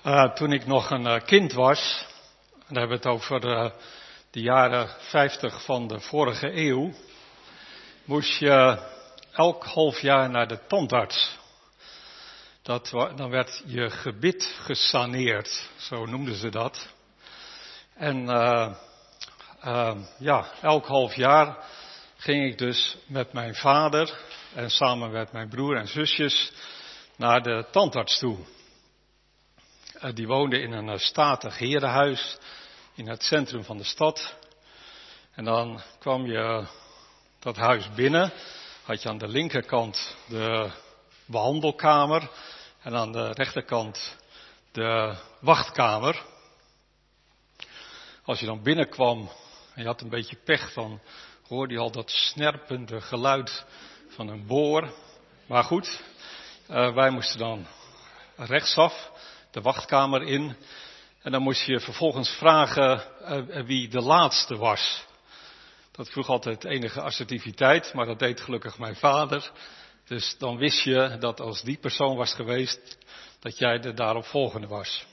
Toen ik nog een kind was, dan hebben we het over de jaren 50 van de vorige eeuw, moest je elk half jaar naar de tandarts. Dan werd je gebit gesaneerd, zo noemden ze dat. En elk half jaar ging ik dus met mijn vader en samen met mijn broer en zusjes naar de tandarts toe. Die woonde in een statig herenhuis in het centrum van de stad. En dan kwam je dat huis binnen, had je aan de linkerkant de behandelkamer en aan de rechterkant de wachtkamer. Als je dan binnenkwam en je had een beetje pech, dan hoorde je al dat snerpende geluid van een boor. Maar goed, wij moesten dan rechtsaf de wachtkamer in. En dan moest je vervolgens vragen wie de laatste was. Dat vroeg altijd enige assertiviteit, maar dat deed gelukkig mijn vader. Dus dan wist je dat als die persoon was geweest, dat jij de daaropvolgende was.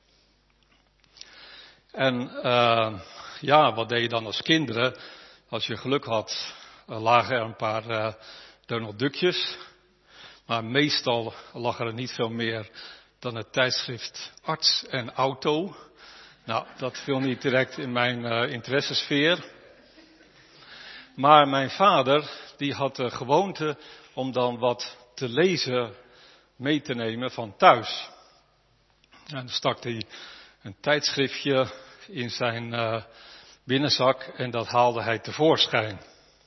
En wat deed je dan als kinderen? Als je geluk had, lagen er een paar Donald Duckjes. Maar meestal lag er niet veel meer dan het tijdschrift Arts en Auto. Nou, dat viel niet direct in mijn interessesfeer. Maar mijn vader, die had de gewoonte om dan wat te lezen mee te nemen van thuis. En dan stak hij een tijdschriftje in zijn binnenzak en dat haalde hij tevoorschijn.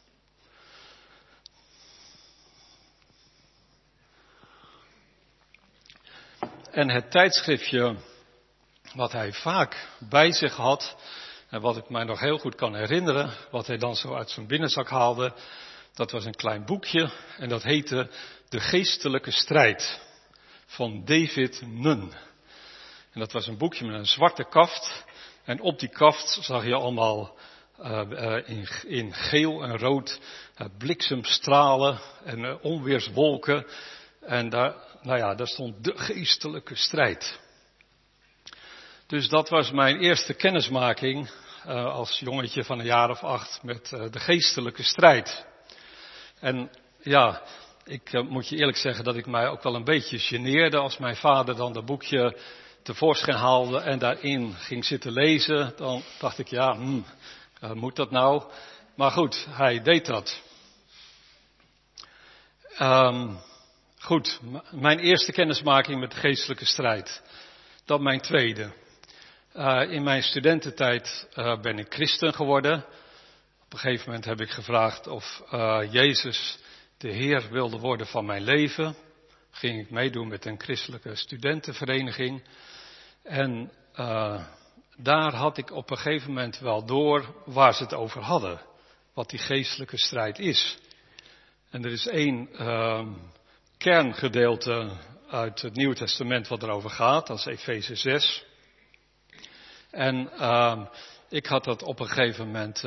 En het tijdschriftje wat hij vaak bij zich had, en wat ik mij nog heel goed kan herinneren, wat hij dan zo uit zijn binnenzak haalde, dat was een klein boekje en dat heette De Geestelijke Strijd van David Nunn. En dat was een boekje met een zwarte kaft en op die kaft zag je allemaal in geel en rood bliksemstralen en onweerswolken en daar stond de geestelijke strijd. Dus dat was mijn eerste kennismaking als jongetje van een jaar of 8 met de geestelijke strijd. En ja, ik moet je eerlijk zeggen dat ik mij ook wel een beetje geneerde als mijn vader dan dat boekje tevoorschijn haalde en daarin ging zitten lezen. Dan dacht ik, moet dat nou? Maar goed, hij deed dat. Goed, mijn eerste kennismaking met de geestelijke strijd. Dan mijn tweede. In mijn studententijd ben ik christen geworden. Op een gegeven moment heb ik gevraagd of Jezus de Heer wilde worden van mijn leven. Ging ik meedoen met een christelijke studentenvereniging. En daar had ik op een gegeven moment wel door waar ze het over hadden. Wat die geestelijke strijd is. En er is één kerngedeelte uit het Nieuwe Testament wat erover gaat. Dat is Efeze 6. En ik had dat op een gegeven moment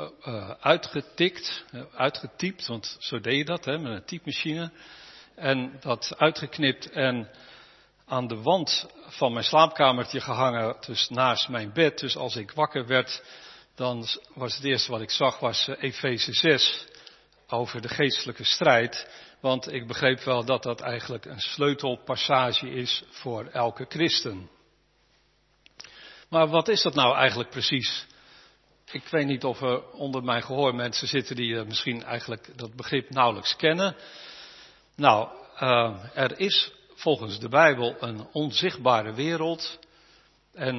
uitgetypt, want zo deed je dat, met een typemachine. En dat uitgeknipt en aan de wand van mijn slaapkamertje gehangen, dus naast mijn bed. Dus als ik wakker werd, dan was het eerste wat ik zag was Efeze 6 over de geestelijke strijd. Want ik begreep wel dat dat eigenlijk een sleutelpassage is voor elke christen. Maar wat is dat nou eigenlijk precies? Ik weet niet of er onder mijn gehoor mensen zitten die misschien eigenlijk dat begrip nauwelijks kennen. Nou, er is volgens de Bijbel een onzichtbare wereld. En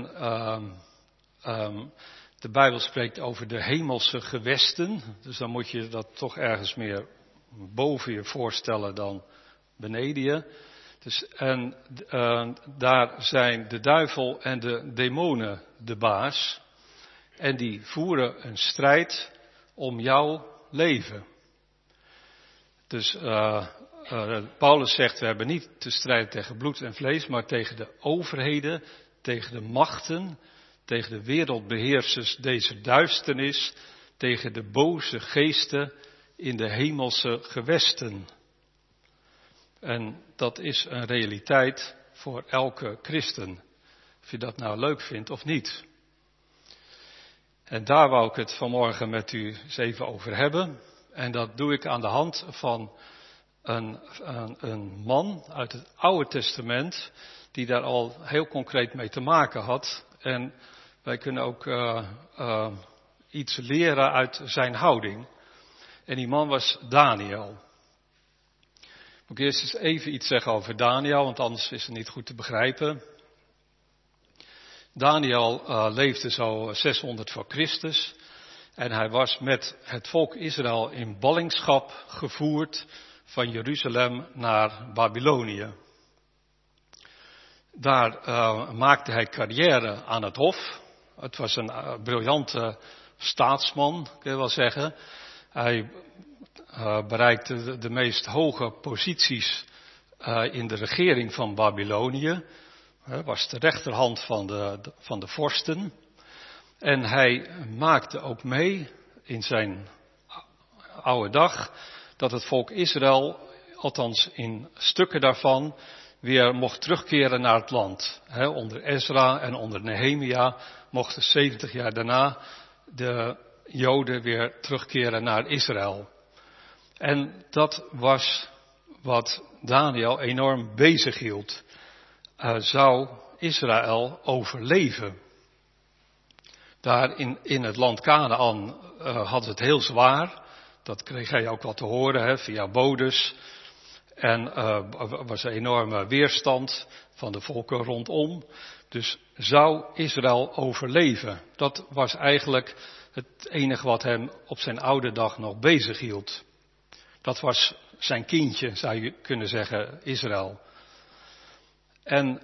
de Bijbel spreekt over de hemelse gewesten. Dus dan moet je dat toch ergens meer boven je voorstellen dan beneden je. Dus, daar zijn de duivel en de demonen de baas. En die voeren een strijd om jouw leven. Dus Paulus zegt, we hebben niet te strijden tegen bloed en vlees, maar tegen de overheden, tegen de machten, tegen de wereldbeheersers deze duisternis, tegen de boze geesten in de hemelse gewesten. En dat is een realiteit voor elke christen. Of je dat nou leuk vindt of niet. En daar wou ik het vanmorgen met u eens even over hebben. En dat doe ik aan de hand van een man uit het Oude Testament die daar al heel concreet mee te maken had. En wij kunnen ook iets leren uit zijn houding. En die man was Daniel. Moet ik eerst eens even iets zeggen over Daniel, want anders is het niet goed te begrijpen. Daniel leefde zo 600 voor Christus. En hij was met het volk Israël in ballingschap gevoerd van Jeruzalem naar Babylonië. Daar maakte hij carrière aan het hof. Het was een briljante staatsman, kun je wel zeggen. Hij bereikte de meest hoge posities in de regering van Babylonië. Was de rechterhand van de vorsten. En hij maakte ook mee in zijn oude dag dat het volk Israël, althans in stukken daarvan, weer mocht terugkeren naar het land. Onder Ezra en onder Nehemia mochten 70 jaar daarna de Joden weer terugkeren naar Israël. En dat was wat Daniel enorm bezig hield. Zou Israël overleven? Daar in het land Kanaan had het heel zwaar. Dat kreeg hij ook wel te horen via bodes. En was een enorme weerstand van de volken rondom. Dus zou Israël overleven? Dat was eigenlijk het enige wat hem op zijn oude dag nog bezig hield. Dat was zijn kindje, zou je kunnen zeggen, Israël. En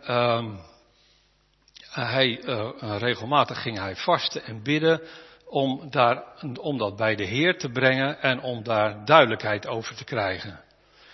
regelmatig ging hij vasten en bidden om dat bij de Heer te brengen en om daar duidelijkheid over te krijgen.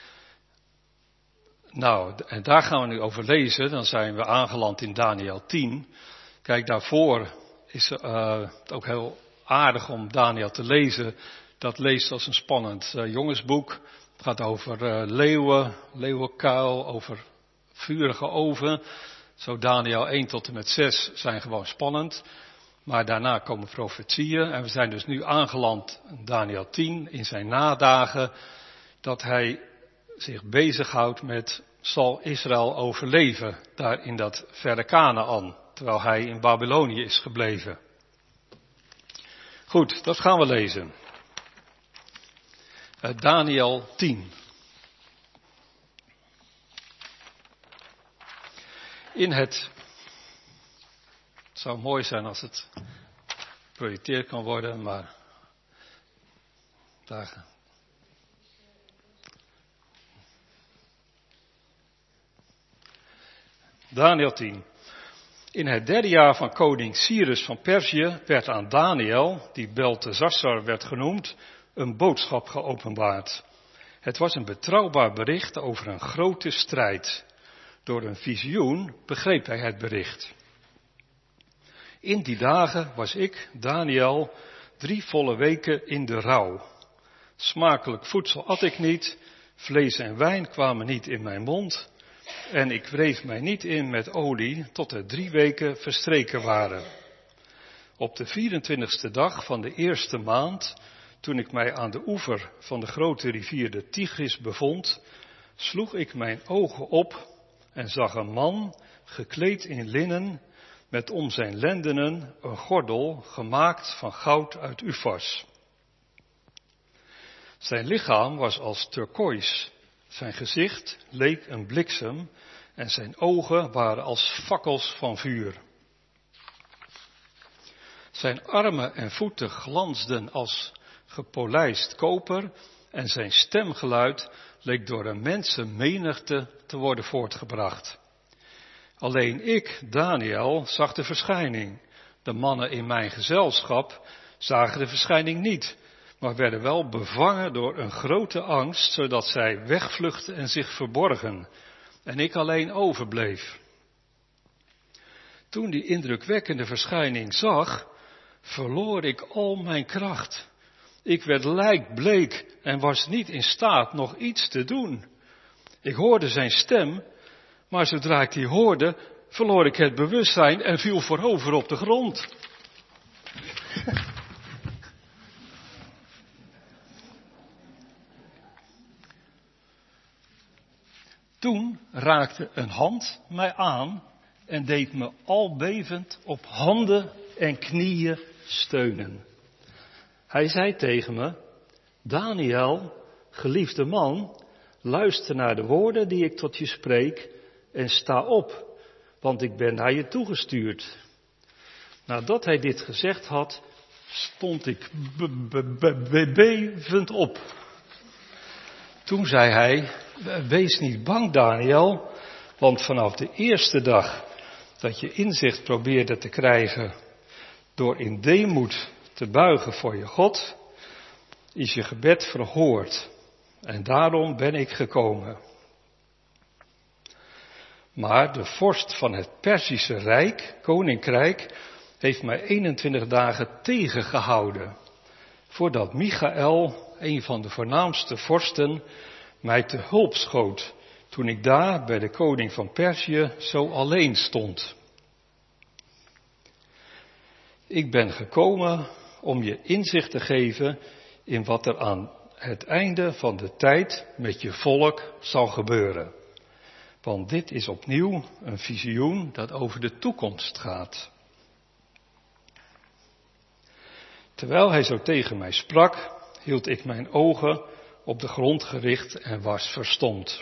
Nou, en daar gaan we nu over lezen. Dan zijn we aangeland in Daniel 10. Kijk, daarvoor is het ook heel aardig om Daniel te lezen. Dat leest als een spannend jongensboek. Het gaat over leeuwenkuil, over vurige oven. Zo Daniel 1 tot en met 6 zijn gewoon spannend. Maar daarna komen profetieën. En we zijn dus nu aangeland in Daniel 10 in zijn nadagen. Dat hij zich bezighoudt met, zal Israël overleven daar in dat verre Kanaan. Terwijl hij in Babylonië is gebleven. Goed, dat gaan we lezen. Daniel 10. Het zou mooi zijn als het geprojecteerd kan worden, maar daar. Daniel 10. In het derde jaar van koning Cyrus van Perzië werd aan Daniel, die Beltesassar werd genoemd, een boodschap geopenbaard. Het was een betrouwbaar bericht over een grote strijd. Door een visioen begreep hij het bericht. In die dagen was ik, Daniel, 3 volle weken in de rouw. Smakelijk voedsel at ik niet, vlees en wijn kwamen niet in mijn mond en ik wreef mij niet in met olie tot er 3 weken verstreken waren. Op de 24e dag van de eerste maand, toen ik mij aan de oever van de grote rivier de Tigris bevond, sloeg ik mijn ogen op en zag een man gekleed in linnen met om zijn lendenen een gordel gemaakt van goud uit Ufas. Zijn lichaam was als turkoois, zijn gezicht leek een bliksem en zijn ogen waren als fakkels van vuur. Zijn armen en voeten glansden als gepolijst koper en zijn stemgeluid leek door een mensenmenigte te worden voortgebracht. Alleen ik, Daniel, zag de verschijning. De mannen in mijn gezelschap zagen de verschijning niet, maar werden wel bevangen door een grote angst, zodat zij wegvluchtten en zich verborgen. En ik alleen overbleef. Toen die indrukwekkende verschijning zag, verloor ik al mijn kracht. Ik werd lijkbleek en was niet in staat nog iets te doen. Ik hoorde zijn stem, maar zodra ik die hoorde, verloor ik het bewustzijn en viel voorover op de grond. Toen raakte een hand mij aan en deed me al bevend op handen en knieën steunen. Hij zei tegen me: Daniel, geliefde man, luister naar de woorden die ik tot je spreek en sta op, want ik ben naar je toegestuurd. Nadat hij dit gezegd had, stond ik bevend op. Toen zei hij: wees niet bang, Daniel, want vanaf de eerste dag dat je inzicht probeerde te krijgen door in deemoed te buigen voor je God, is je gebed verhoord. En daarom ben ik gekomen. Maar de vorst van het Perzische Rijk, koninkrijk, heeft mij 21 dagen tegengehouden, voordat Michaël, een van de voornaamste vorsten, mij te hulp schoot, toen ik daar bij de koning van Perzië zo alleen stond. Ik ben gekomen om je inzicht te geven in wat er aan het einde van de tijd met je volk zal gebeuren. Want dit is opnieuw een visioen dat over de toekomst gaat. Terwijl hij zo tegen mij sprak, hield ik mijn ogen op de grond gericht en was verstomd.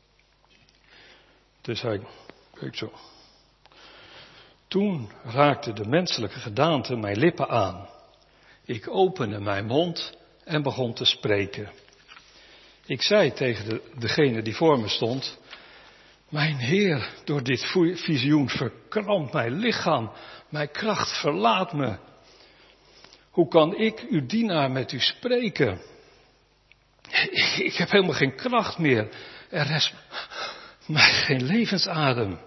Dus hij keek zo. Toen raakte de menselijke gedaante mijn lippen aan. Ik opende mijn mond en begon te spreken. Ik zei tegen degene die voor me stond: mijn Heer, door dit visioen verkrampt mijn lichaam, mijn kracht verlaat me. Hoe kan ik, uw dienaar, met u spreken? Ik heb helemaal geen kracht meer. Er is mij geen levensadem.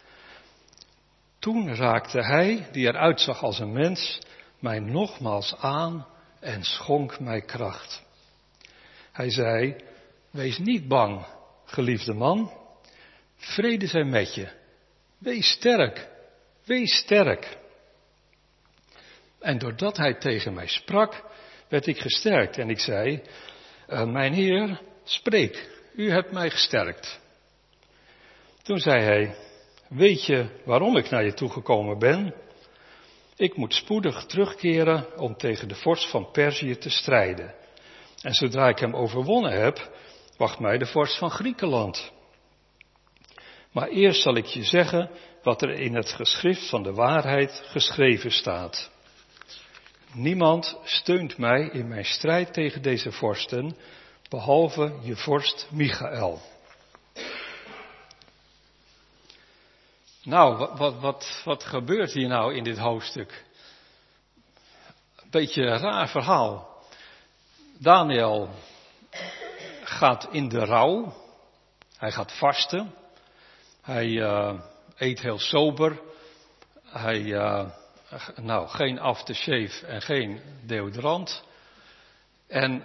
Toen raakte hij, die eruit zag als een mens, mij nogmaals aan en schonk mij kracht. Hij zei: wees niet bang, geliefde man. Vrede zij met je. Wees sterk. Wees sterk. En doordat hij tegen mij sprak, werd ik gesterkt. En ik zei: mijn Heer, spreek. U hebt mij gesterkt. Toen zei hij: weet je waarom ik naar je toegekomen ben? Ik moet spoedig terugkeren om tegen de vorst van Perzië te strijden. En zodra ik hem overwonnen heb, wacht mij de vorst van Griekenland. Maar eerst zal ik je zeggen wat er in het geschrift van de waarheid geschreven staat. Niemand steunt mij in mijn strijd tegen deze vorsten, behalve je vorst Michaël. Nou, wat gebeurt hier nou in dit hoofdstuk? Een beetje een raar verhaal. Daniel gaat in de rouw. Hij gaat vasten. Hij eet heel sober. Hij, geen aftershave en geen deodorant. En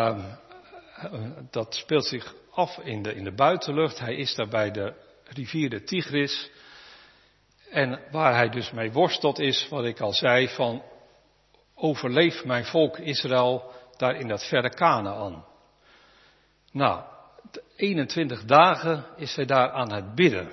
dat speelt zich af in de buitenlucht. Hij is daar bij de rivier de Tigris. En waar hij dus mee worstelt is, wat ik al zei, van overleef mijn volk Israël daar in dat verre Kanaan. Nou, 21 dagen is hij daar aan het bidden.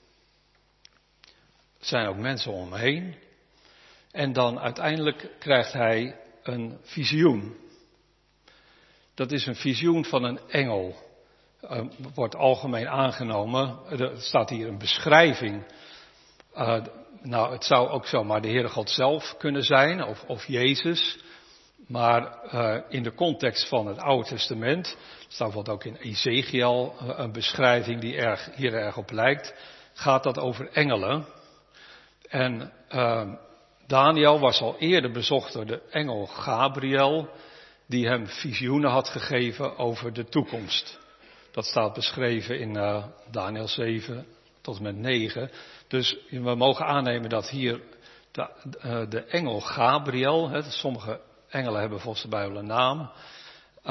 Er zijn ook mensen om hem heen. En dan uiteindelijk krijgt hij een visioen. Dat is een visioen van een engel. Wordt algemeen aangenomen. Er staat hier een beschrijving. Het zou ook zomaar de Heere God zelf kunnen zijn, of Jezus. Maar in de context van het Oude Testament, staat wat ook in Ezekiel, een beschrijving die hier erg op lijkt, gaat dat over engelen. En Daniel was al eerder bezocht door de engel Gabriel, die hem visioenen had gegeven over de toekomst. Dat staat beschreven in Daniel 7 tot en met 9. Dus we mogen aannemen dat hier de engel Gabriel, sommige engelen hebben volgens de Bijbel een naam,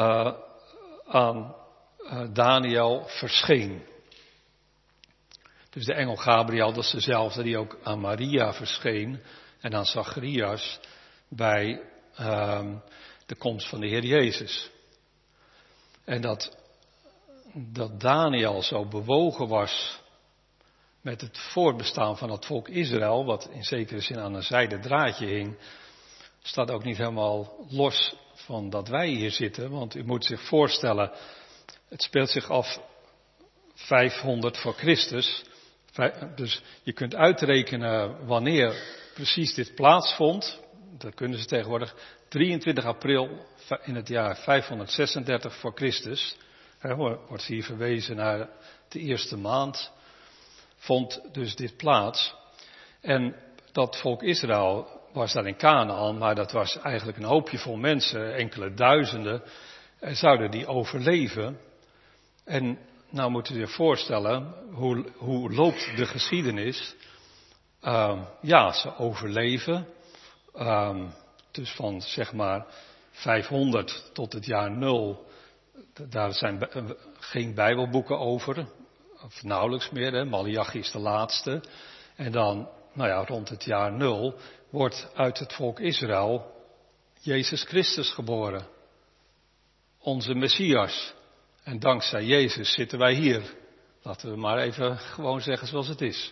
aan Daniel verscheen. Dus de engel Gabriel, dat is dezelfde die ook aan Maria verscheen en aan Zacharias bij de komst van de Heer Jezus. En dat Daniel zo bewogen was met het voortbestaan van het volk Israël, wat in zekere zin aan een zijden draadje hing, staat ook niet helemaal los van dat wij hier zitten. Want u moet zich voorstellen, het speelt zich af 500 voor Christus. Dus je kunt uitrekenen wanneer precies dit plaatsvond. Dat kunnen ze tegenwoordig. 23 april in het jaar 536 voor Christus. Wordt hier verwezen naar de eerste maand. Vond dus dit plaats. En dat volk Israël was daar in Kanaan, maar dat was eigenlijk een hoopje vol mensen, enkele duizenden. En zouden die overleven? En nou moet u zich voorstellen, hoe loopt de geschiedenis? Ja, ze overleven. Dus van zeg maar 500 tot het jaar 0, daar zijn geen Bijbelboeken over. Of nauwelijks meer, hè. Maleachi is de laatste. En dan, nou ja, rond het jaar 0 wordt uit het volk Israël Jezus Christus geboren. Onze Messias. En dankzij Jezus zitten wij hier. Laten we maar even gewoon zeggen zoals het is.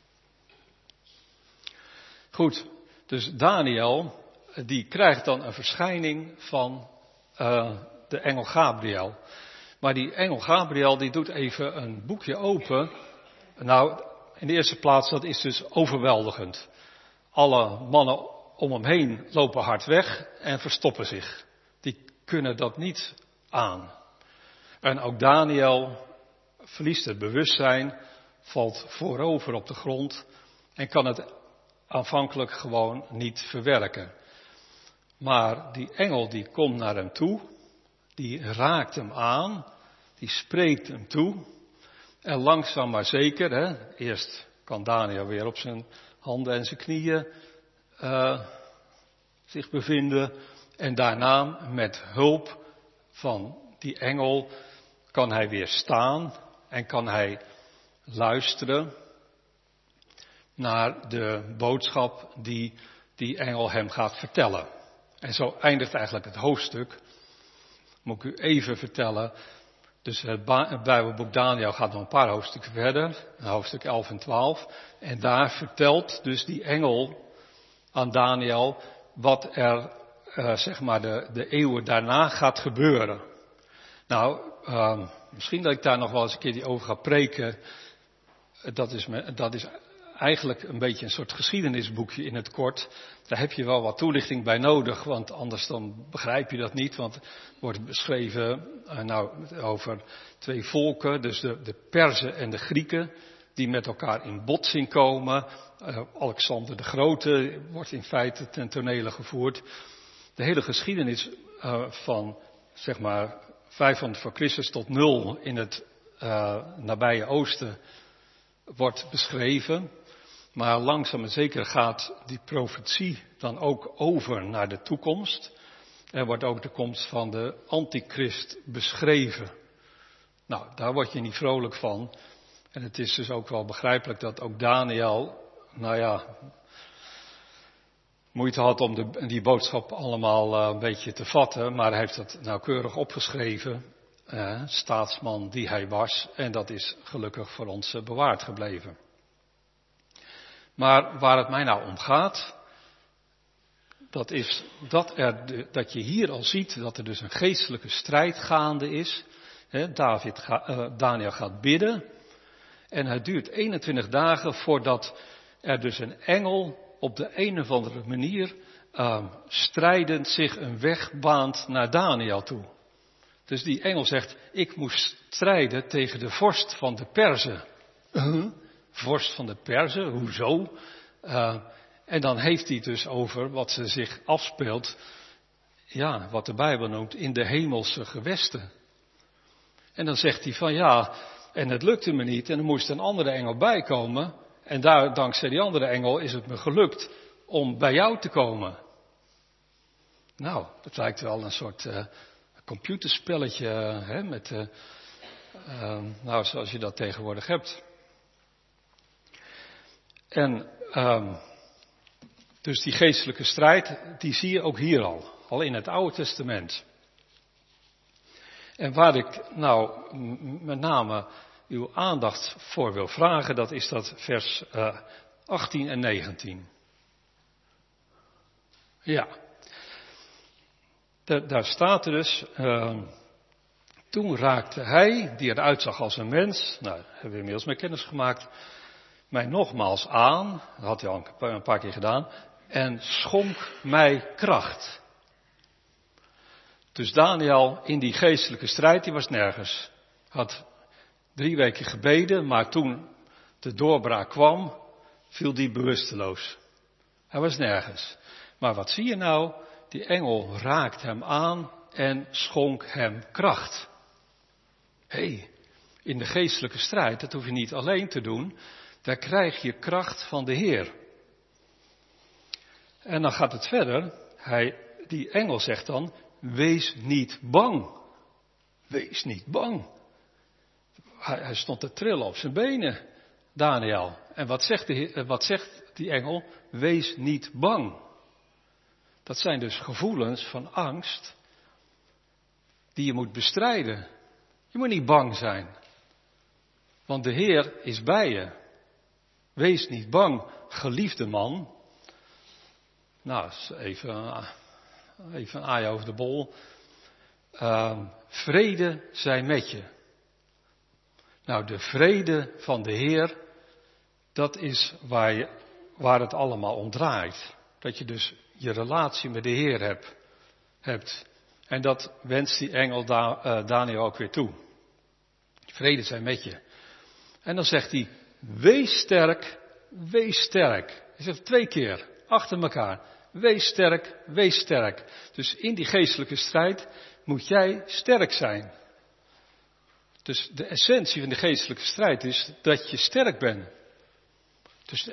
Goed, dus Daniel, die krijgt dan een verschijning van de engel Gabriel. Maar die engel Gabriel, die doet even een boekje open. Nou, in de eerste plaats, dat is dus overweldigend. Alle mannen om hem heen lopen hard weg en verstoppen zich. Die kunnen dat niet aan. En ook Daniel verliest het bewustzijn, valt voorover op de grond en kan het aanvankelijk gewoon niet verwerken. Maar die engel die komt naar hem toe, die raakt hem aan, die spreekt hem toe. En langzaam maar zeker, hè, eerst kan Daniel weer op zijn handen en zijn knieën zich bevinden. En daarna met hulp van die engel kan hij weer staan en kan hij luisteren naar de boodschap die die engel hem gaat vertellen. En zo eindigt eigenlijk het hoofdstuk. Moet ik u even vertellen. Dus het Bijbelboek Daniel gaat nog een paar hoofdstukken verder. Hoofdstuk 11 en 12. En daar vertelt dus die engel aan Daniel wat er zeg maar de eeuwen daarna gaat gebeuren. Nou, misschien dat ik daar nog wel eens een keer over ga preken. Dat is eigenlijk een beetje een soort geschiedenisboekje in het kort. Daar heb je wel wat toelichting bij nodig, want anders dan begrijp je dat niet. Want het wordt beschreven over twee volken, dus de Perzen en de Grieken, die met elkaar in botsing komen. Alexander de Grote wordt in feite ten tonele gevoerd. De hele geschiedenis van zeg maar 500 voor Christus tot 0 in het nabije Oosten wordt beschreven. Maar langzaam en zeker gaat die profetie dan ook over naar de toekomst. Er wordt ook de komst van de antichrist beschreven. Nou, daar word je niet vrolijk van. En het is dus ook wel begrijpelijk dat ook Daniel, moeite had om die boodschap allemaal een beetje te vatten. Maar hij heeft dat nauwkeurig opgeschreven. Staatsman die hij was. En dat is gelukkig voor ons bewaard gebleven. Maar waar het mij nou om gaat, dat is dat je hier al ziet dat er dus een geestelijke strijd gaande is. Daniel gaat bidden en het duurt 21 dagen voordat er dus een engel op de een of andere manier strijdend zich een weg baant naar Daniel toe. Dus die engel zegt, ik moest strijden tegen de vorst van de Perzen. Vorst van de Perzen, hoezo? En dan heeft hij het dus over wat ze zich afspeelt, ja, wat de Bijbel noemt, in de hemelse gewesten. En dan zegt hij van ja, en het lukte me niet en er moest een andere engel bij komen. En dankzij die andere engel is het me gelukt om bij jou te komen. Nou, dat lijkt wel een soort computerspelletje, hè, met, zoals je dat tegenwoordig hebt. En dus die geestelijke strijd, die zie je ook hier al in het Oude Testament. En waar ik nou met name uw aandacht voor wil vragen, dat is dat vers 18 en 19. Ja, daar staat er dus, toen raakte hij, die eruit zag als een mens, nou, hebben we inmiddels mee kennis gemaakt, mij nogmaals aan, dat had hij al een paar keer gedaan, en schonk mij kracht. Dus Daniel in die geestelijke strijd, die was nergens. Had 3 weken gebeden, maar toen de doorbraak kwam, viel die bewusteloos. Hij was nergens. Maar wat zie je nou? Die engel raakt hem aan en schonk hem kracht. In de geestelijke strijd, dat hoef je niet alleen te doen, daar krijg je kracht van de Heer. En dan gaat het verder. Die engel zegt dan, wees niet bang. Wees niet bang. Hij stond te trillen op zijn benen, Daniel. En wat zegt die engel? Wees niet bang. Dat zijn dus gevoelens van angst die je moet bestrijden. Je moet niet bang zijn. Want de Heer is bij je. Wees niet bang, geliefde man. Nou, even een aai over de bol. Vrede zij met je. Nou, de vrede van de Heer, dat is waar het allemaal om draait. Dat je dus je relatie met de Heer hebt. En dat wenst die engel Daniel ook weer toe. Vrede zij met je. En dan zegt hij, wees sterk, wees sterk. Hij zegt het 2 keer, achter elkaar. Wees sterk, wees sterk. Dus in die geestelijke strijd moet jij sterk zijn. Dus de essentie van de geestelijke strijd is dat je sterk bent. Dus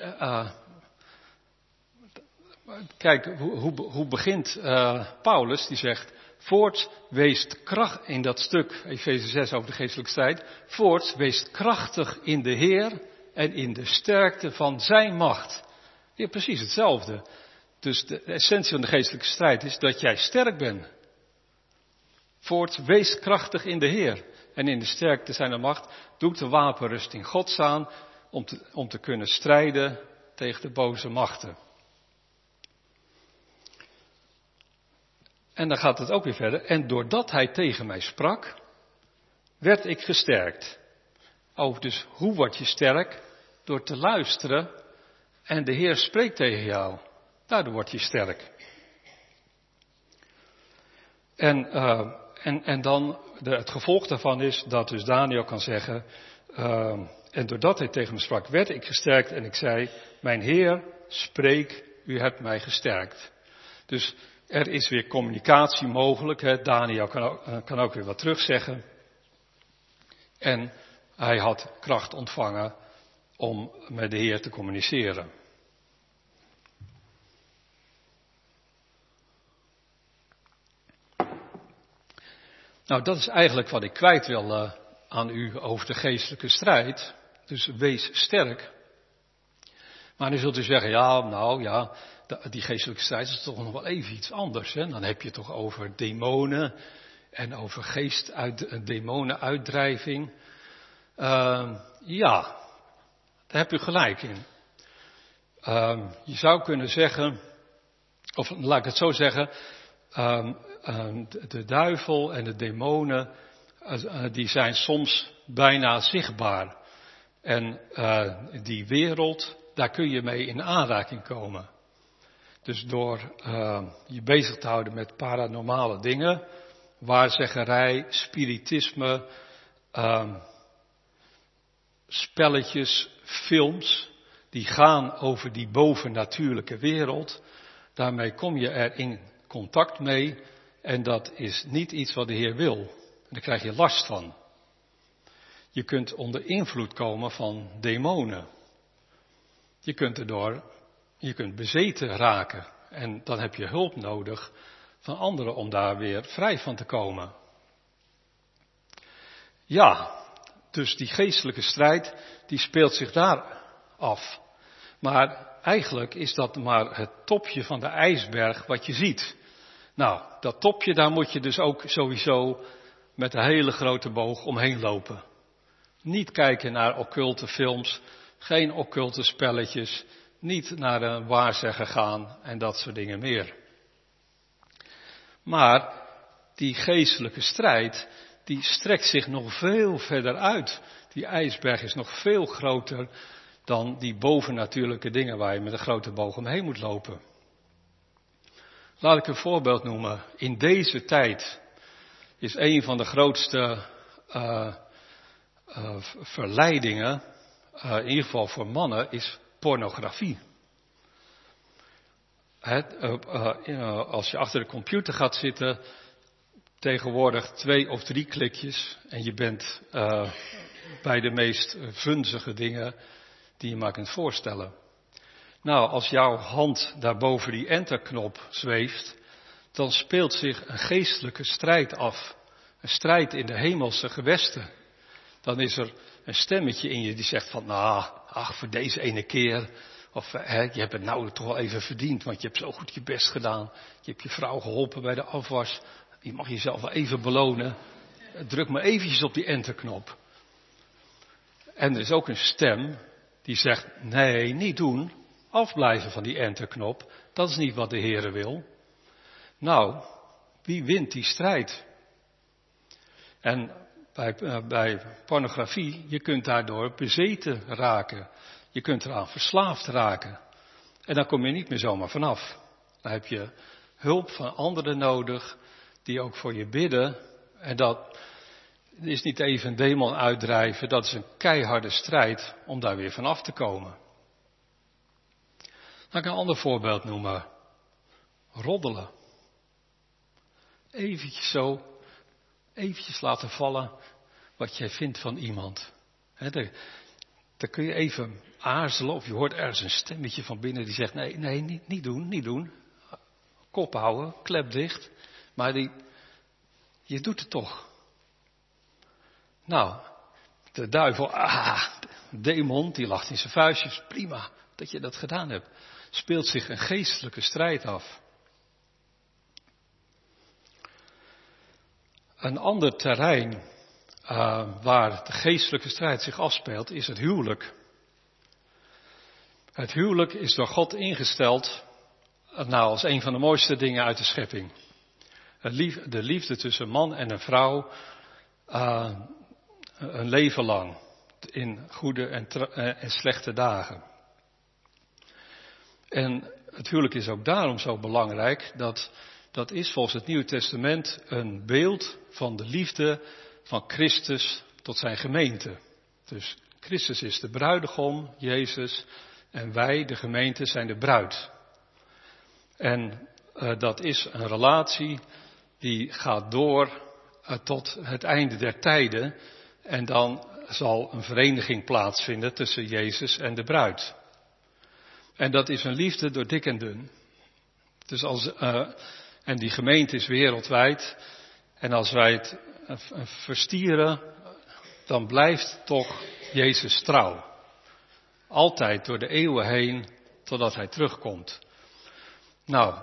kijk, hoe begint Paulus? Die zegt, voorts wees kracht in dat stuk, Efeze 6 over de geestelijke strijd. Voorts wees krachtig in de Heer en in de sterkte van zijn macht. Ja, precies hetzelfde. Dus de essentie van de geestelijke strijd is dat jij sterk bent. Voorts wees krachtig in de Heer en in de sterkte zijn macht. Doe de wapenrusting Gods aan om te kunnen strijden tegen de boze machten. En dan gaat het ook weer verder. En doordat hij tegen mij sprak, werd ik gesterkt. Dus hoe word je sterk? Door te luisteren en de Heer spreekt tegen jou. Daardoor word je sterk. En dan het gevolg daarvan is dat dus Daniel kan zeggen, en doordat hij tegen me sprak, werd ik gesterkt en ik zei, mijn Heer, spreek, u hebt mij gesterkt. Dus er is weer communicatie mogelijk. Hè. Daniel kan ook weer wat terugzeggen. En hij had kracht ontvangen om met de Heer te communiceren. Nou, dat is eigenlijk wat ik kwijt wil aan u over de geestelijke strijd. Dus wees sterk. Maar nu zult u zeggen, die geestelijke strijd is toch nog wel even iets anders. Hè? Dan heb je het toch over demonen en over demonenuitdrijving. Ja, daar heb u gelijk in. Je zou kunnen zeggen, of laat ik het zo zeggen, de duivel en de demonen, die zijn soms bijna zichtbaar. En die wereld, daar kun je mee in aanraking komen. Dus door je bezig te houden met paranormale dingen, waarzeggerij, spiritisme, spelletjes, films, die gaan over die bovennatuurlijke wereld. Daarmee kom je er in contact mee en dat is niet iets wat de Heer wil. En daar krijg je last van. Je kunt onder invloed komen van demonen. Je kunt bezeten raken en dan heb je hulp nodig van anderen om daar weer vrij van te komen. Ja, dus die geestelijke strijd die speelt zich daar af. Maar eigenlijk is dat maar het topje van de ijsberg wat je ziet. Nou, dat topje, daar moet je dus ook sowieso met een hele grote boog omheen lopen. Niet kijken naar occulte films, geen occulte spelletjes, niet naar een waarzegger gaan en dat soort dingen meer. Maar die geestelijke strijd, die strekt zich nog veel verder uit. Die ijsberg is nog veel groter dan die bovennatuurlijke dingen waar je met een grote boog omheen moet lopen. Laat ik een voorbeeld noemen. In deze tijd is een van de grootste verleidingen, in ieder geval voor mannen, is pornografie. Als je achter de computer gaat zitten, tegenwoordig 2 of 3 klikjes en je bent bij de meest vunzige dingen die je maar kunt voorstellen. Nou, als jouw hand daar boven die enterknop zweeft, dan speelt zich een geestelijke strijd af. Een strijd in de hemelse gewesten. Dan is er een stemmetje in je die zegt van, voor deze ene keer. Of je hebt het nou toch wel even verdiend, want je hebt zo goed je best gedaan. Je hebt je vrouw geholpen bij de afwas. Je mag jezelf wel even belonen. Druk maar eventjes op die enterknop. En er is ook een stem die zegt, nee, niet doen. Afblijven van die enterknop. Dat is niet wat de Heere wil. Nou, wie wint die strijd? En bij pornografie, je kunt daardoor bezeten raken. Je kunt eraan verslaafd raken. En dan kom je niet meer zomaar vanaf. Dan heb je hulp van anderen nodig, die ook voor je bidden. En dat is niet even een demon uitdrijven, dat is een keiharde strijd om daar weer vanaf te komen. Laat ik een ander voorbeeld noemen. Roddelen. Eventjes laten vallen wat jij vindt van iemand. Daar kun je even aarzelen of je hoort ergens een stemmetje van binnen die zegt, nee, niet doen. Kop houden, klep dicht. Maar je doet het toch. Nou, de duivel, demon, die lacht in zijn vuistjes. Prima dat je dat gedaan hebt. Speelt zich een geestelijke strijd af. Een ander terrein waar de geestelijke strijd zich afspeelt is het huwelijk. Het huwelijk is door God ingesteld als een van de mooiste dingen uit de schepping. De liefde tussen man en een vrouw een leven lang in goede en slechte dagen. En het huwelijk is ook daarom zo belangrijk dat is volgens het Nieuwe Testament een beeld van de liefde van Christus tot zijn gemeente. Dus Christus is de bruidegom, Jezus, en wij, de gemeente, zijn de bruid. En dat is een relatie die gaat door tot het einde der tijden. En dan zal een vereniging plaatsvinden tussen Jezus en de bruid. En dat is een liefde door dik en dun. Dus en die gemeente is wereldwijd. En als wij het verstieren, dan blijft toch Jezus trouw. Altijd door de eeuwen heen, totdat hij terugkomt. Nou,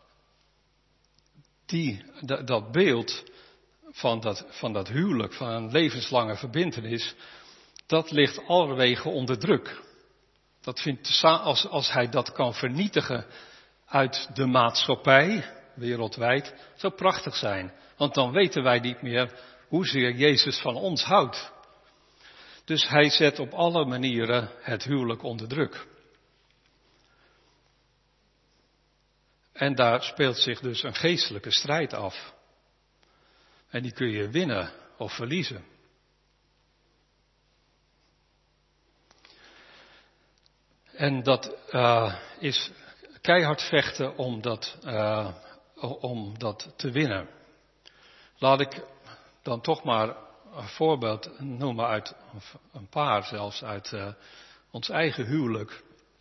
dat beeld van dat huwelijk, van een levenslange verbintenis, dat ligt allerwege onder druk. Dat vindt, als hij dat kan vernietigen uit de maatschappij, wereldwijd, zou prachtig zijn. Want dan weten wij niet meer hoezeer Jezus van ons houdt. Dus hij zet op alle manieren het huwelijk onder druk. En daar speelt zich dus een geestelijke strijd af. En die kun je winnen of verliezen. En dat is keihard vechten om dat te winnen. Laat ik dan toch maar een voorbeeld noemen uit, een paar zelfs, uit ons eigen huwelijk.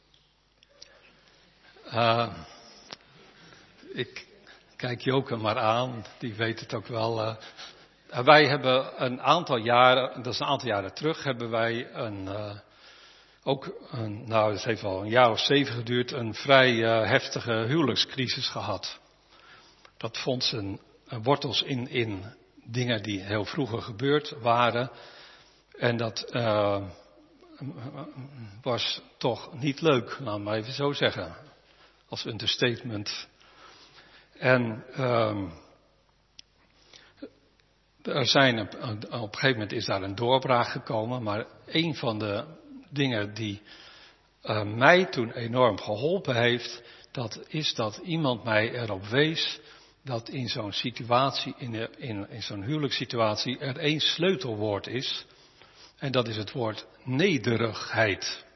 Ik kijk Joke maar aan, die weet het ook wel. Wij hebben een aantal jaren terug, hebben wij het heeft al een jaar of 7 geduurd, een vrij heftige huwelijkscrisis gehad. Dat vond zijn wortels in dingen die heel vroeger gebeurd waren. En dat was toch niet leuk, laat maar even zo zeggen. Als understatement. En op een gegeven moment is daar een doorbraak gekomen. Maar een van de dingen die mij toen enorm geholpen heeft, dat is dat iemand mij erop wees dat in zo'n situatie, in zo'n huwelijkssituatie, er 1 sleutelwoord is. En dat is het woord nederigheid.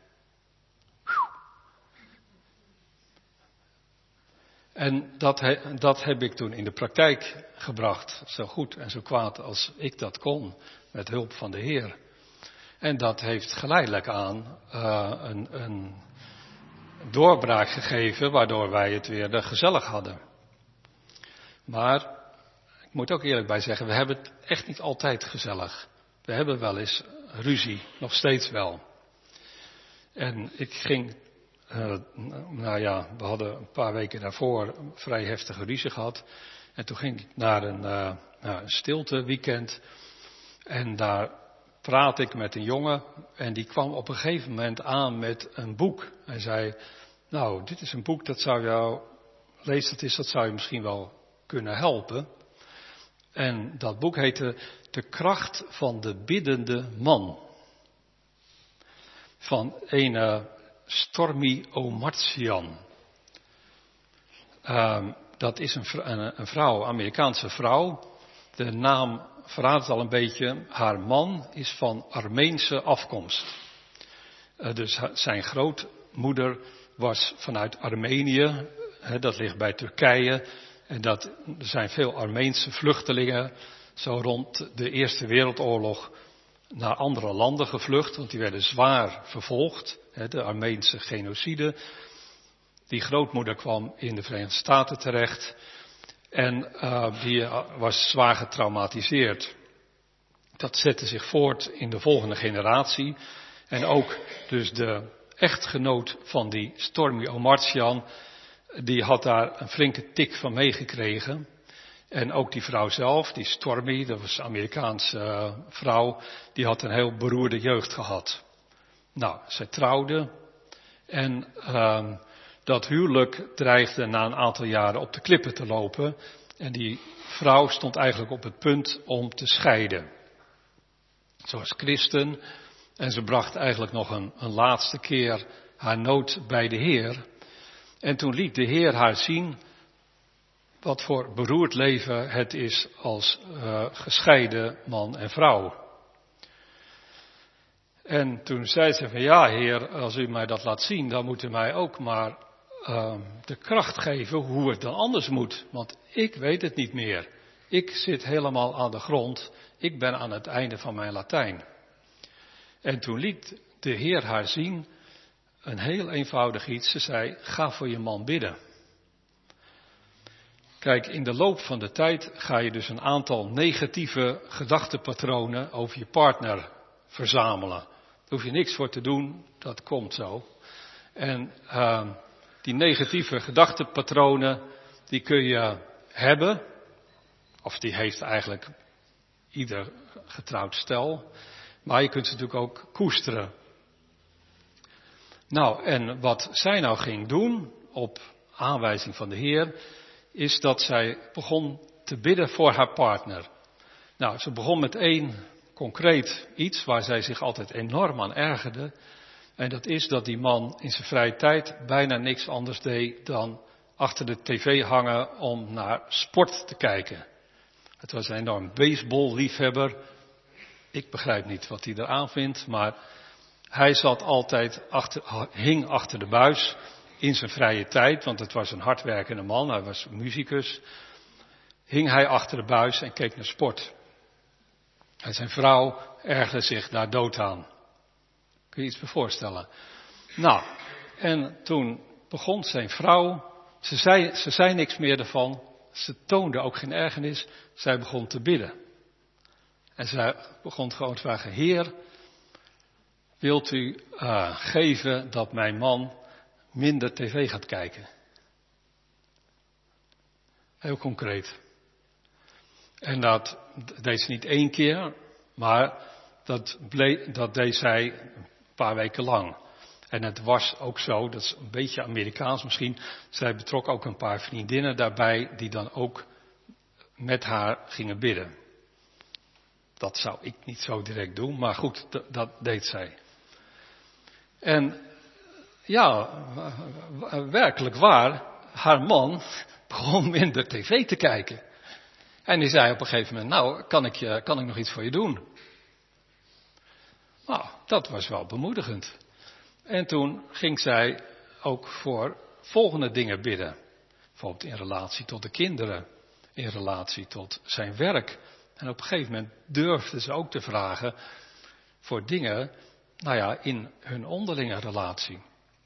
En dat heb ik toen in de praktijk gebracht. Zo goed en zo kwaad als ik dat kon. Met hulp van de Heer. En dat heeft geleidelijk aan een doorbraak gegeven, waardoor wij het weer gezellig hadden. Maar ik moet ook eerlijk bij zeggen, we hebben het echt niet altijd gezellig. We hebben wel eens ruzie, nog steeds wel. En ik ging, we hadden een paar weken daarvoor een vrij heftige ruzie gehad. En toen ging ik naar een stilteweekend. En daar praatte ik met een jongen. En die kwam op een gegeven moment aan met een boek. Hij zei, nou, dit is een boek, dat zou jou, lees het eens, dat zou je misschien wel kunnen helpen. En dat boek heette De kracht van de biddende man. Van een Stormy Omartian. Dat is een vrouw, Amerikaanse vrouw. De naam verraadt het al een beetje. Haar man is van Armeense afkomst. Dus zijn grootmoeder was vanuit Armenië. Dat ligt bij Turkije. En er zijn veel Armeense vluchtelingen, zo rond de Eerste Wereldoorlog, naar andere landen gevlucht, want die werden zwaar vervolgd. De Armeense genocide. Die grootmoeder kwam in de Verenigde Staten terecht en die was zwaar getraumatiseerd. Dat zette zich voort in de volgende generatie. En ook dus de echtgenoot van die Stormy Omartian, die had daar een flinke tik van meegekregen. En ook die vrouw zelf, die Stormy, dat was een Amerikaanse vrouw, die had een heel beroerde jeugd gehad. Nou, zij trouwde en dat huwelijk dreigde na een aantal jaren op de klippen te lopen. En die vrouw stond eigenlijk op het punt om te scheiden. Ze was christen en ze bracht eigenlijk nog een laatste keer haar nood bij de Heer. En toen liet de Heer haar zien wat voor beroerd leven het is als gescheiden man en vrouw. En toen zei ze van ja Heer, als u mij dat laat zien, dan moet u mij ook maar de kracht geven hoe het dan anders moet. Want ik weet het niet meer. Ik zit helemaal aan de grond. Ik ben aan het einde van mijn Latijn. En toen liet de Heer haar zien een heel eenvoudig iets. Ze zei, ga voor je man bidden. Kijk, in de loop van de tijd ga je dus een aantal negatieve gedachtepatronen over je partner verzamelen. Daar hoef je niks voor te doen, dat komt zo. En die negatieve gedachtepatronen, die kun je hebben, of die heeft eigenlijk ieder getrouwd stel, maar je kunt ze natuurlijk ook koesteren. Nou, en wat zij nou ging doen, op aanwijzing van de Heer, is dat zij begon te bidden voor haar partner. Nou, ze begon met één concreet iets waar zij zich altijd enorm aan ergerde. En dat is dat die man in zijn vrije tijd bijna niks anders deed dan achter de tv hangen om naar sport te kijken. Het was een enorm baseballliefhebber. Ik begrijp niet wat hij eraan vindt, maar hij zat altijd hing achter de buis in zijn vrije tijd, want het was een hardwerkende man, hij was muzikus. Hing hij achter de buis en keek naar sport. En zijn vrouw ergerde zich daar dood aan. Kun je iets bij voorstellen? Nou, en toen begon zijn vrouw, ze zei niks meer ervan, ze toonde ook geen ergernis, zij begon te bidden. En zij begon gewoon te vragen, Heer, wilt u geven dat mijn man minder tv gaat kijken? Heel concreet. En dat deed ze niet 1 keer, maar dat deed zij een paar weken lang. En het was ook zo, dat is een beetje Amerikaans misschien, zij betrok ook een paar vriendinnen daarbij die dan ook met haar gingen bidden. Dat zou ik niet zo direct doen, maar goed, dat deed zij. En ja, werkelijk waar, haar man begon minder tv te kijken. En die zei op een gegeven moment, nou, kan ik nog iets voor je doen? Nou, dat was wel bemoedigend. En toen ging zij ook voor volgende dingen bidden. Bijvoorbeeld in relatie tot de kinderen, in relatie tot zijn werk. En op een gegeven moment durfde ze ook te vragen voor dingen, nou ja, in hun onderlinge relatie.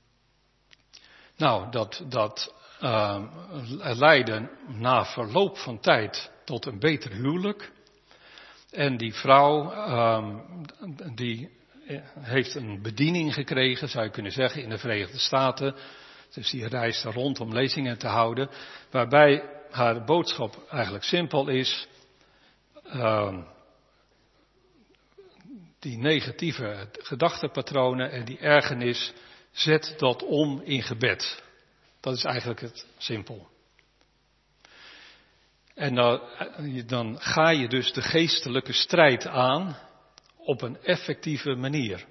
Nou, dat leidde na verloop van tijd tot een beter huwelijk. En die vrouw, die heeft een bediening gekregen, zou je kunnen zeggen, in de Verenigde Staten. Dus die reisde rond om lezingen te houden, waarbij haar boodschap eigenlijk simpel is. Die negatieve gedachtepatronen en die ergernis, zet dat om in gebed. Dat is eigenlijk het simpel. En dan ga je dus de geestelijke strijd aan op een effectieve manier.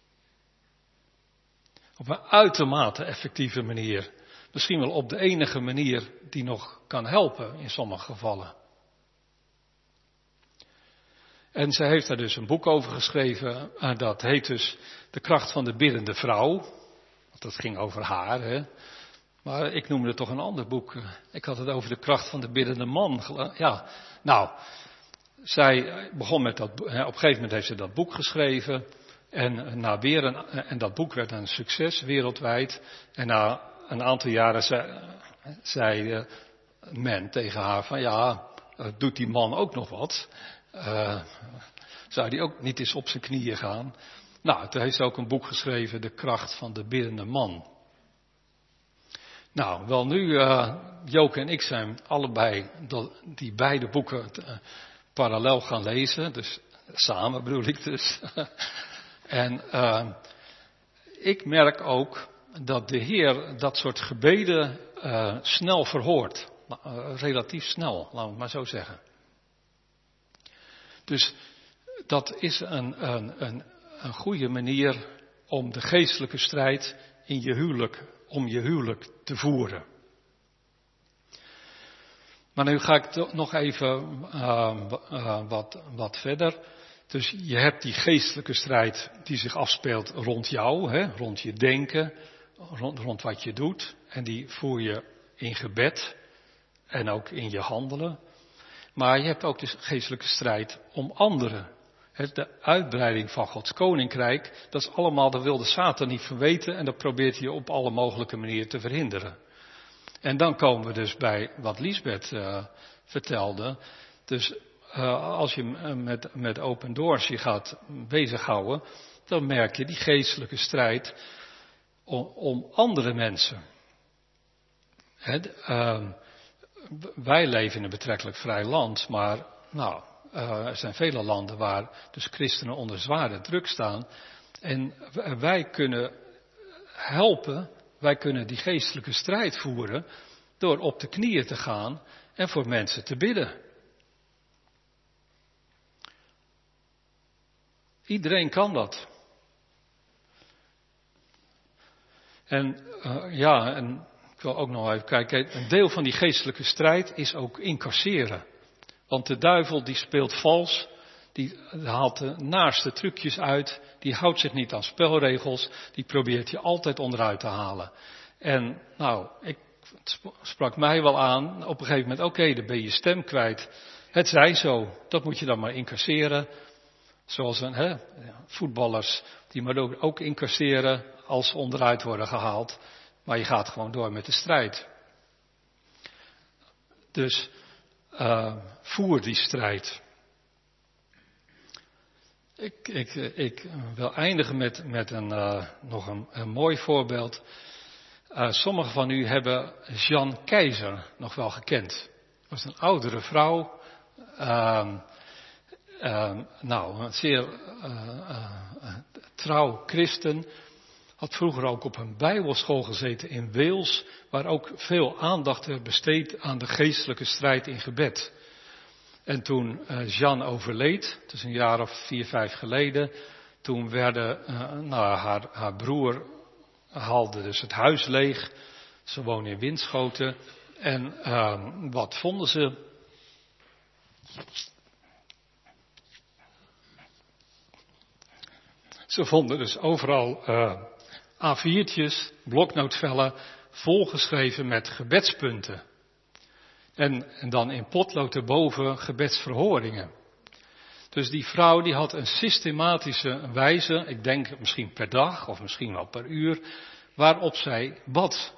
Op een uitermate effectieve manier. Misschien wel op de enige manier die nog kan helpen in sommige gevallen. En ze heeft daar dus een boek over geschreven. En dat heet dus De kracht van de biddende vrouw. Want dat ging over haar. Hè. Maar ik noemde toch een ander boek. Ik had het over de kracht van de biddende man. Ja, nou, zij begon met dat. Op een gegeven moment heeft ze dat boek geschreven. En dat boek werd een succes wereldwijd. En na een aantal jaren zei men tegen haar van ja, doet die man ook nog wat? Zou die ook niet eens op zijn knieën gaan? Nou, toen heeft ze ook een boek geschreven, De kracht van de biddende man. Nou, wel nu, Joke en ik zijn allebei die beide boeken parallel gaan lezen. Dus samen bedoel ik dus. En ik merk ook dat de Heer dat soort gebeden snel verhoort. Relatief snel, laten we het maar zo zeggen. Dus dat is een goede manier om de geestelijke strijd om je huwelijk te voeren. Maar nu ga ik nog even wat verder. Dus je hebt die geestelijke strijd die zich afspeelt rond jou, hè, rond je denken, rond wat je doet. En die voer je in gebed en ook in je handelen. Maar je hebt ook de geestelijke strijd om anderen. De uitbreiding van Gods koninkrijk, dat is allemaal, dat wil de Satan niet verweten en dat probeert hij op alle mogelijke manieren te verhinderen. En dan komen we dus bij wat Liesbeth vertelde. Dus als je met Open Doors je gaat bezighouden, dan merk je die geestelijke strijd om andere mensen. Wij leven in een betrekkelijk vrij land, maar nou, er zijn vele landen waar dus christenen onder zware druk staan. En wij kunnen helpen, wij kunnen die geestelijke strijd voeren door op de knieën te gaan en voor mensen te bidden. Iedereen kan dat. En ik wil ook nog even kijken, een deel van die geestelijke strijd is ook incasseren. Want de duivel die speelt vals, die haalt de naaste trucjes uit, die houdt zich niet aan spelregels, die probeert je altijd onderuit te halen. En nou, het sprak mij wel aan, op een gegeven moment, oké, dan ben je stem kwijt. Het zij zo, dat moet je dan maar incasseren. Zoals voetballers, die maar ook incasseren als ze onderuit worden gehaald. Maar je gaat gewoon door met de strijd. Dus voer die strijd. Ik wil eindigen met nog een mooi voorbeeld. Sommigen van u hebben Jeanne Keizer nog wel gekend. Dat was een oudere vrouw. Een zeer trouw christen. Had vroeger ook op een bijbelschool gezeten in Wales. Waar ook veel aandacht werd besteed aan de geestelijke strijd in gebed. En toen Jeanne overleed, het is een jaar of 4, 5 geleden, toen haar broer haalde dus het huis leeg. Ze woonde in Winschoten. En wat vonden ze? Ze vonden dus overal A4'tjes, bloknootvellen, volgeschreven met gebedspunten. En dan in potlood erboven gebedsverhoringen. Dus die vrouw die had een systematische wijze, ik denk misschien per dag of misschien wel per uur, waarop zij bad.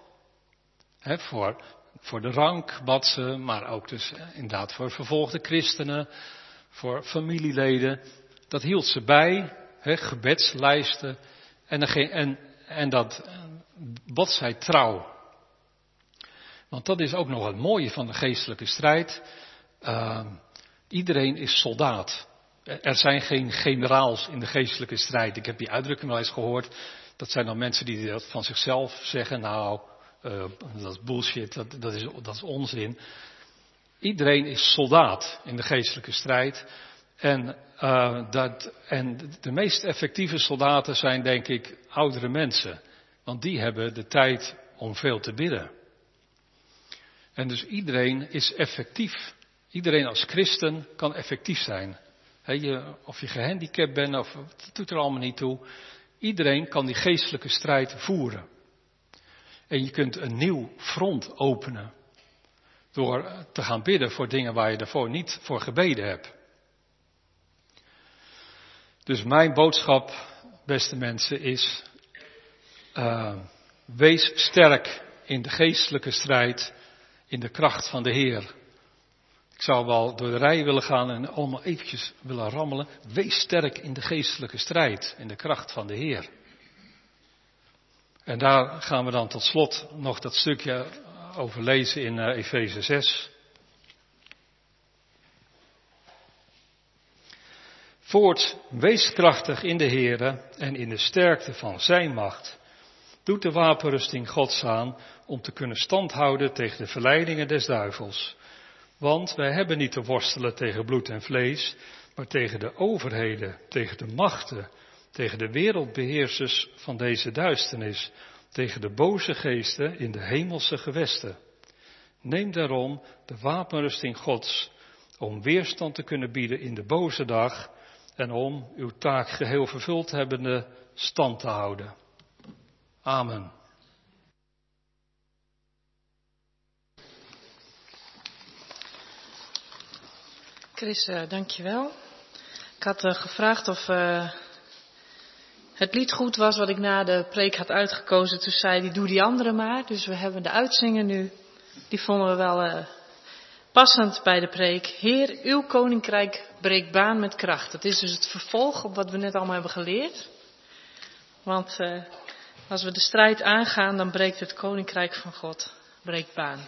Voor de rank bad ze, maar ook dus inderdaad voor vervolgde christenen, voor familieleden. Dat hield ze bij, gebedslijsten en dat bad zij trouw. Want dat is ook nog het mooie van de geestelijke strijd. Iedereen is soldaat. Er zijn geen generaals in de geestelijke strijd. Ik heb die uitdrukking wel eens gehoord. Dat zijn dan mensen die dat van zichzelf zeggen. Nou, dat is bullshit, dat is onzin. Iedereen is soldaat in de geestelijke strijd. En de meest effectieve soldaten zijn denk ik oudere mensen. Want die hebben de tijd om veel te bidden. En dus iedereen is effectief. Iedereen als christen kan effectief zijn. Of je gehandicapt bent, of het doet er allemaal niet toe. Iedereen kan die geestelijke strijd voeren. En je kunt een nieuw front openen. Door te gaan bidden voor dingen waar je daarvoor niet voor gebeden hebt. Dus mijn boodschap, beste mensen, is: wees sterk in de geestelijke strijd. In de kracht van de Heer. Ik zou wel door de rij willen gaan en allemaal eventjes willen rammelen. Wees sterk in de geestelijke strijd. In de kracht van de Heer. En daar gaan we dan tot slot nog dat stukje over lezen in Efeze 6. Voorts, wees krachtig in de Heere en in de sterkte van zijn macht. Doet de wapenrusting Gods aan om te kunnen standhouden tegen de verleidingen des duivels. Want wij hebben niet te worstelen tegen bloed en vlees, maar tegen de overheden, tegen de machten, tegen de wereldbeheersers van deze duisternis, tegen de boze geesten in de hemelse gewesten. Neem daarom de wapenrusting Gods om weerstand te kunnen bieden in de boze dag en om uw taak geheel vervuld hebbende stand te houden. Amen. Chris, dankjewel. Ik had gevraagd of het lied goed was wat ik na de preek had uitgekozen. Toen zei hij, doe die andere maar. Dus we hebben de uitzingen nu. Die vonden we wel passend bij de preek. Heer, uw koninkrijk breekt baan met kracht. Dat is dus het vervolg op wat we net allemaal hebben geleerd. Want als we de strijd aangaan, dan breekt het koninkrijk van God breekt baan.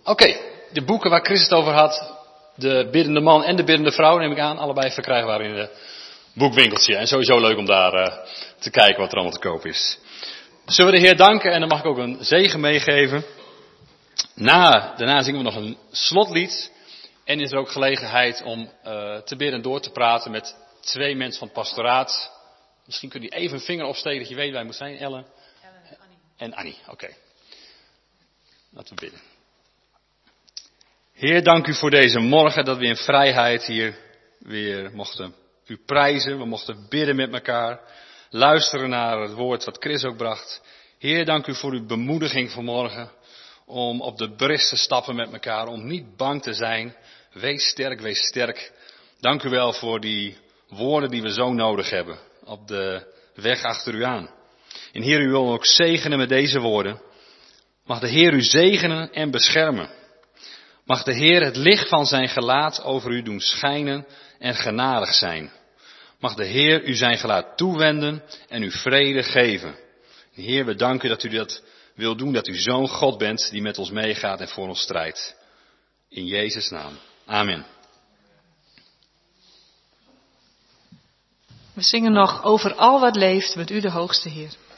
Oké, de boeken waar Chris het over had, de biddende man en de biddende vrouw, neem ik aan, allebei verkrijgbaar in de boekwinkeltje. En sowieso leuk om daar te kijken wat er allemaal te koop is. Zullen we de Heer danken en dan mag ik ook een zegen meegeven. Daarna zingen we nog een slotlied. En is er ook gelegenheid om te bidden en door te praten met 2 mensen van het pastoraat. Misschien kun je even een vinger opsteken dat je weet waar je moet zijn. Ellen en Annie. Oké. Laten we bidden. Heer, dank u voor deze morgen dat we in vrijheid hier weer mochten u prijzen. We mochten bidden met elkaar. Luisteren naar het woord wat Chris ook bracht. Heer, dank u voor uw bemoediging vanmorgen. Om op de bres te stappen met elkaar. Om niet bang te zijn. Wees sterk, wees sterk. Dank u wel voor die woorden die we zo nodig hebben. Op de weg achter u aan. En Heer, u wil ook zegenen met deze woorden. Mag de Heer u zegenen en beschermen. Mag de Heer het licht van zijn gelaat over u doen schijnen en genadig zijn. Mag de Heer u zijn gelaat toewenden en u vrede geven. Heer, we danken u dat u dat wil doen, dat u zo'n God bent die met ons meegaat en voor ons strijdt. In Jezus' naam. Amen. We zingen nog over al wat leeft met u de hoogste Heer.